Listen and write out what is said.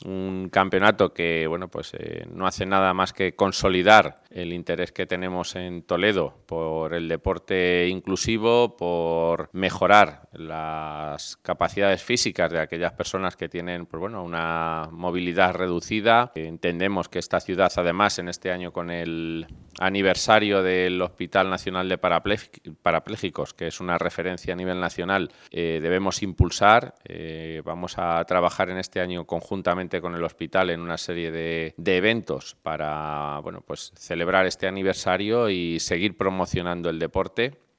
un campeonato que, bueno, pues no hace nada más que consolidar el interés que tenemos en Toledo por el deporte inclusivo, por mejorar las capacidades físicas de aquellas personas que tienen, pues bueno, una movilidad reducida. Entendemos que esta ciudad, además, en este año con el aniversario del Hospital Nacional de Parapléjicos, que es una referencia a nivel nacional, debemos impulsar. Vamos a trabajar en este año conjuntamente con el hospital en una serie de eventos para, bueno, pues celebrar este aniversario y seguir promocionando el deporte.